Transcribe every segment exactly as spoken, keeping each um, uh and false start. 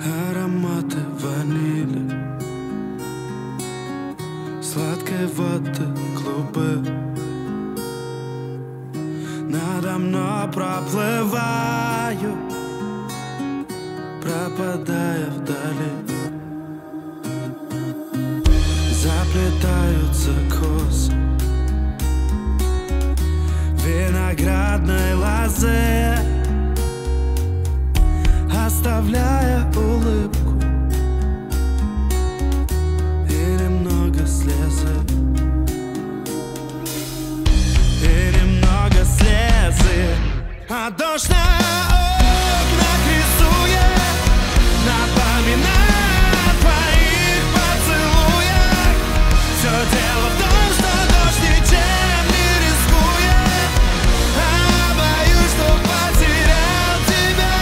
Ароматы ванили, сладкой воды клубы. Надо мной проплываю, пропадая вдали. Заплетаются косы виноградной лозы, оставляя улыбку и немного слезы, и немного слезы. А дождь на окнах рисует, напоминая о твоих поцелуях. Все дело в том, что дождь ничем не рискует, а боюсь, что потерял тебя.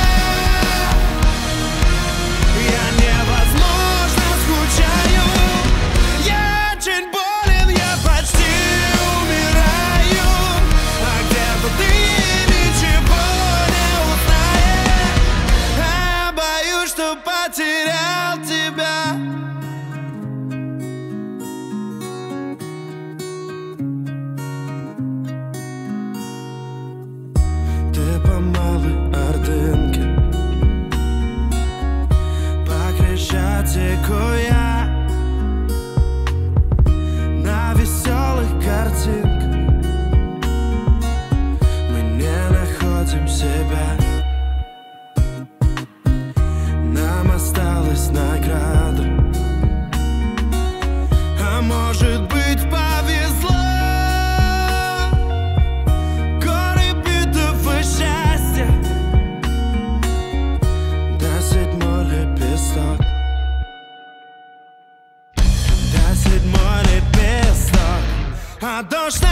Я невозможно скучаю, я очень болен, я почти умираю. А где-то ты ничего не узнаешь, а боюсь, что потерял тебя. Ты по малой Ордынке, по Крещатику я, на веселых картинках мы не находим себя. Нам осталась награда, а может быть повезло. Горы битого счастья, да седьмой лепесток, да седьмой лепесток. А дождь